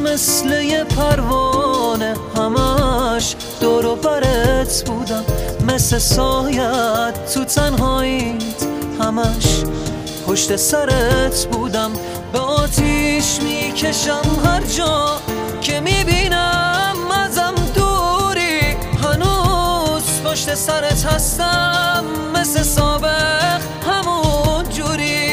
مثل یه پروانه همش دور و برت بودم، مثل سایت تو تنهاییت همش پشت سرت بودم. به آتیش میکشم هر جا که میبینم ازم دوری، هنوز پشت سرت هستم مثل سابق همون جوری.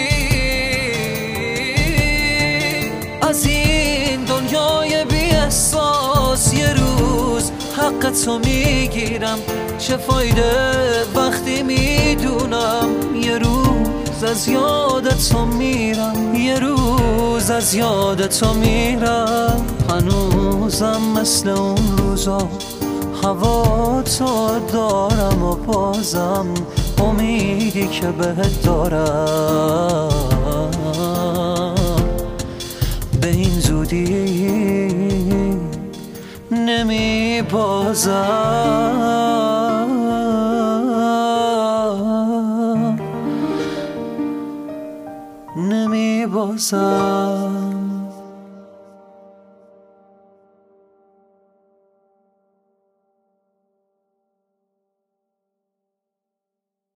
از این دنیای بی احساس یه روز حق تو میگیرم، چه فایده وقتی میدونم یه روز از یاد تو میرم، یه روز از یاد تو میرم. هنوزم مثل اون روزا هوا تو دارم و بازم امیدی که بهت دارم به این زودی نمی بازم.